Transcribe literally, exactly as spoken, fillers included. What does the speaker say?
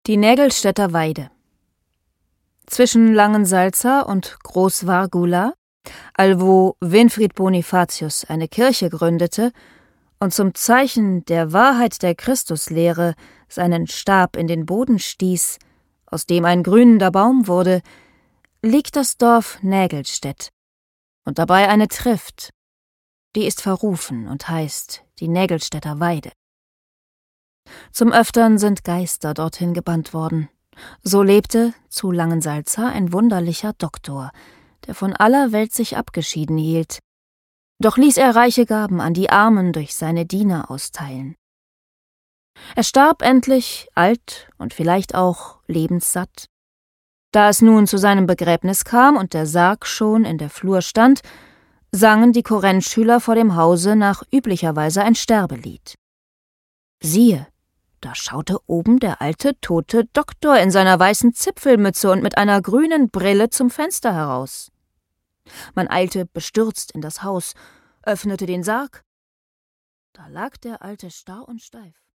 Die Nägelstädter Weide. Zwischen Langensalza und Groß-Vargula, allwo Winfried Bonifatius eine Kirche gründete und zum Zeichen der Wahrheit der Christuslehre seinen Stab in den Boden stieß, aus dem ein grünender Baum wurde, liegt das Dorf Nägelstedt und dabei eine Trift, die ist verrufen und heißt die Nägelstädter Weide. Zum Öftern sind Geister dorthin gebannt worden. So lebte zu Langensalza ein wunderlicher Doktor, der von aller Welt sich abgeschieden hielt. Doch ließ er reiche Gaben an die Armen durch seine Diener austeilen. Er starb endlich, alt und vielleicht auch lebenssatt. Da es nun zu seinem Begräbnis kam und der Sarg schon in der Flur stand, sangen die Korinthschüler vor dem Hause nach üblicher Weise ein Sterbelied. Siehe, da schaute oben der alte, tote Doktor in seiner weißen Zipfelmütze und mit einer grünen Brille zum Fenster heraus. Man eilte bestürzt in das Haus, öffnete den Sarg. Da lag der Alte starr und steif.